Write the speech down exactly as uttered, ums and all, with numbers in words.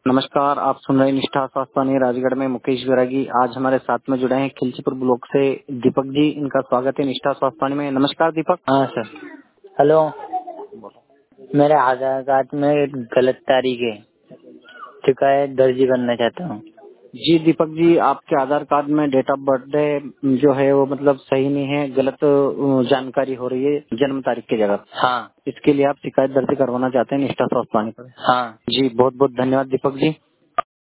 नमस्कार, आप सुन रहे हैं निष्ठा स्वास्थ्य राजगढ़ में मुकेश विरागी। आज हमारे साथ में जुड़े हैं खिलचीपुर ब्लॉक से दीपक जी। इनका स्वागत है निष्ठा स्वास्थ्य में। नमस्कार दीपक। हाँ सर। हेलो, मेरे आधार कार्ड में एक गलत तारीख है, शिकायत दर्ज करना चाहता हूँ। जी दीपक जी, आपके आधार कार्ड में डेट ऑफ बर्थडे जो है वो मतलब सही नहीं है, गलत जानकारी हो रही है जन्म तारीख की जगह। हाँ। इसके लिए आप शिकायत दर्ज करवाना चाहते हैं निष्ठा स्वास्थ्य पर। हाँ जी बहुत बहुत धन्यवाद दीपक जी।